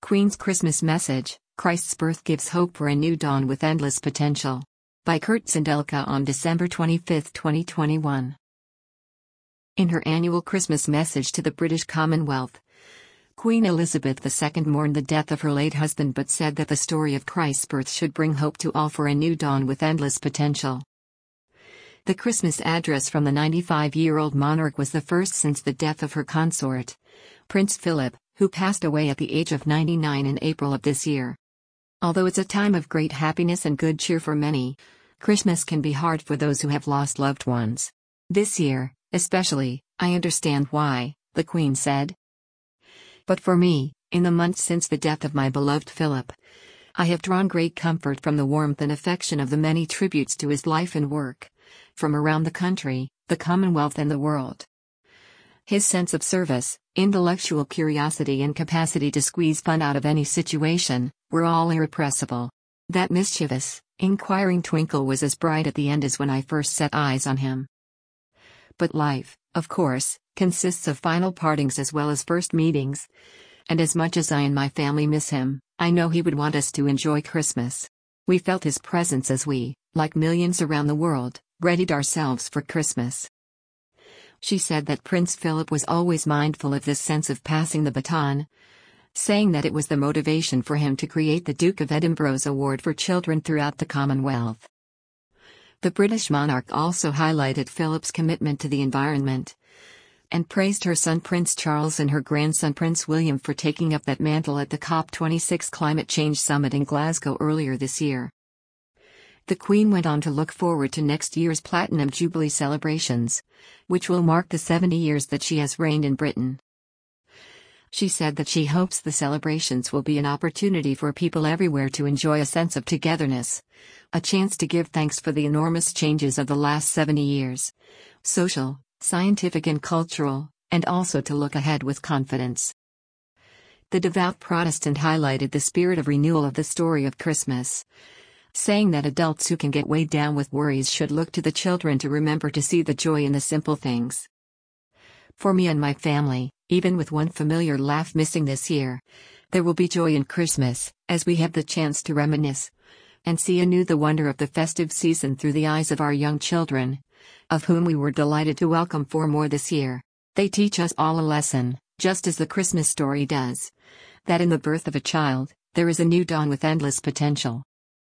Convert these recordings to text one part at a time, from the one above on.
Queen's Christmas Message, Christ's Birth Gives Hope for a New Dawn with Endless Potential. By Kurt Zindelka on December 25, 2021. In her annual Christmas message to the British Commonwealth, Queen Elizabeth II mourned the death of her late husband but said that the story of Christ's birth should bring hope to all for a new dawn with endless potential. The Christmas address from the 95-year-old monarch was the first since the death of her consort, Prince Philip, who passed away at the age of 99 in April of this year. Although it's a time of great happiness and good cheer for many, Christmas can be hard for those who have lost loved ones. This year, especially, I understand why, the Queen said. But for me, in the months since the death of my beloved Philip, I have drawn great comfort from the warmth and affection of the many tributes to his life and work, from around the country, the Commonwealth and the world. His sense of service, intellectual curiosity and capacity to squeeze fun out of any situation, were all irrepressible. That mischievous, inquiring twinkle was as bright at the end as when I first set eyes on him. But life, of course, consists of final partings as well as first meetings, and as much as I and my family miss him, I know he would want us to enjoy Christmas. We felt his presence as we, like millions around the world, readied ourselves for Christmas. She said that Prince Philip was always mindful of this sense of passing the baton, saying that it was the motivation for him to create the Duke of Edinburgh's Award for Children throughout the Commonwealth. The British monarch also highlighted Philip's commitment to the environment, and praised her son Prince Charles and her grandson Prince William for taking up that mantle at the COP26 Climate Change Summit in Glasgow earlier this year. The Queen went on to look forward to next year's Platinum Jubilee celebrations, which will mark the 70 years that she has reigned in Britain. She said that she hopes the celebrations will be an opportunity for people everywhere to enjoy a sense of togetherness, a chance to give thanks for the enormous changes of the last 70 years, social, scientific and cultural, and also to look ahead with confidence. The devout Protestant highlighted the spirit of renewal of the story of Christmas, saying that adults who can get weighed down with worries should look to the children to remember to see the joy in the simple things. For me and my family, even with one familiar laugh missing this year, there will be joy in Christmas, as we have the chance to reminisce and see anew the wonder of the festive season through the eyes of our young children, of whom we were delighted to welcome 4 more this year. They teach us all a lesson, just as the Christmas story does, that in the birth of a child, there is a new dawn with endless potential.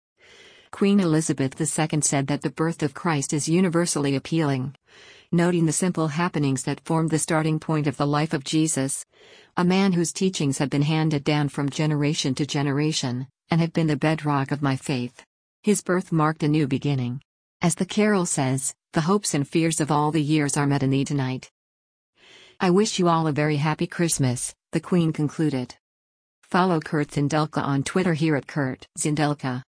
Queen Elizabeth II said that the birth of Christ is universally appealing, noting the simple happenings that formed the starting point of the life of Jesus, a man whose teachings have been handed down from generation to generation, and have been the bedrock of my faith. His birth marked a new beginning. As the carol says, the hopes and fears of all the years are met in thee tonight. I wish you all a very happy Christmas, the Queen concluded. Follow Kurt Zindelka on Twitter here at Kurt Zindelka.